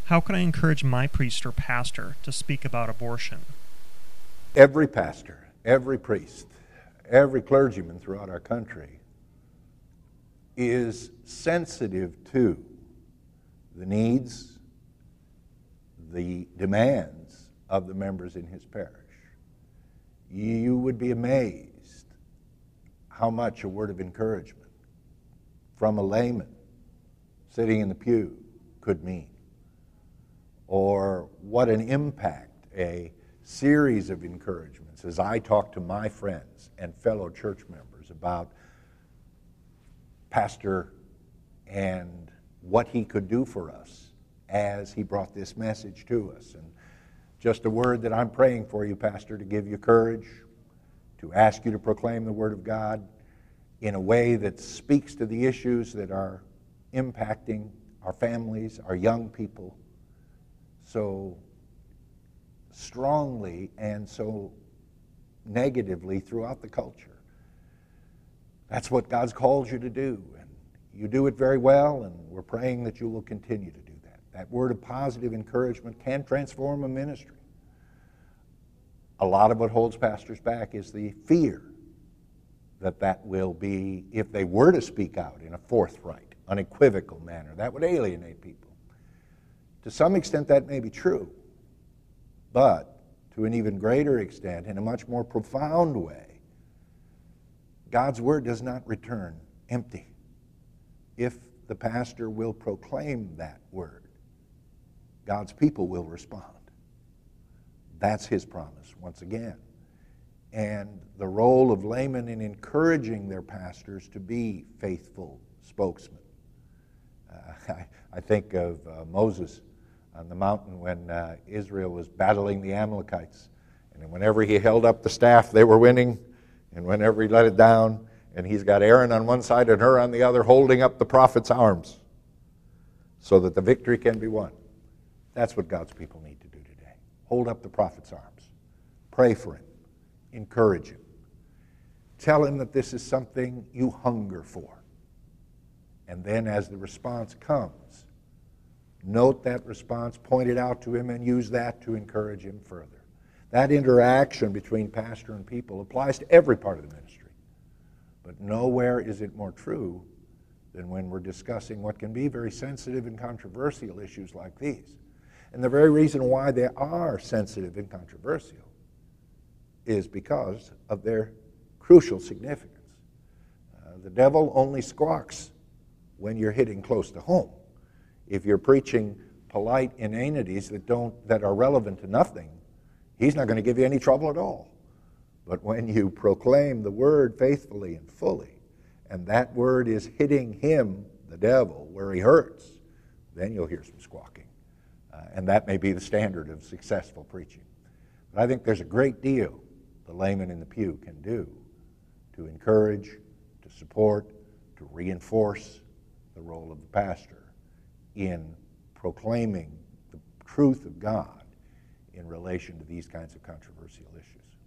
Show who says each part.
Speaker 1: How can I encourage my priest or pastor to speak about abortion?
Speaker 2: Every pastor, every priest, every clergyman throughout our country is sensitive to the needs, the demands of the members in his parish. You would be amazed how much a word of encouragement from a layman sitting in the pew could mean, or what an impact a series of encouragements as I talk to my friends and fellow church members about Pastor and what he could do for us as he brought this message to us. And just a word that I'm praying for you, Pastor, to give you courage, to ask you to proclaim the Word of God in a way that speaks to the issues that are impacting our families, our young people, so strongly and so negatively throughout the culture. That's what God's called you to do, and you do it very well, and we're praying that you will continue to do that. That word of positive encouragement can transform a ministry. A lot of what holds pastors back is the fear that will be, if they were to speak out in a forthright, unequivocal manner, that would alienate people. To some extent that may be true, but to an even greater extent, in a much more profound way, God's word does not return empty. If the pastor will proclaim that word, God's people will respond. That's his promise, once again. And the role of laymen in encouraging their pastors to be faithful spokesmen. I think of Moses on the mountain when Israel was battling the Amalekites. And whenever he held up the staff, they were winning. And whenever he let it down, and he's got Aaron on one side and Hur on the other, holding up the prophet's arms so that the victory can be won. That's what God's people need to do today. Hold up the prophet's arms. Pray for him. Encourage him. Tell him that this is something you hunger for. And then as the response comes, note that response, point it out to him, and use that to encourage him further. That interaction between pastor and people applies to every part of the ministry. But nowhere is it more true than when we're discussing what can be very sensitive and controversial issues like these. And the very reason why they are sensitive and controversial is because of their crucial significance. The devil only squawks when you're hitting close to home. If you're preaching polite inanities that are relevant to nothing, he's not going to give you any trouble at all. But when you proclaim the word faithfully and fully, and that word is hitting him, the devil, where he hurts, then you'll hear some squawking. And that may be the standard of successful preaching. But I think there's a great deal the layman in the pew can do to encourage, to support, to reinforce the role of the pastor in proclaiming the truth of God in relation to these kinds of controversial issues.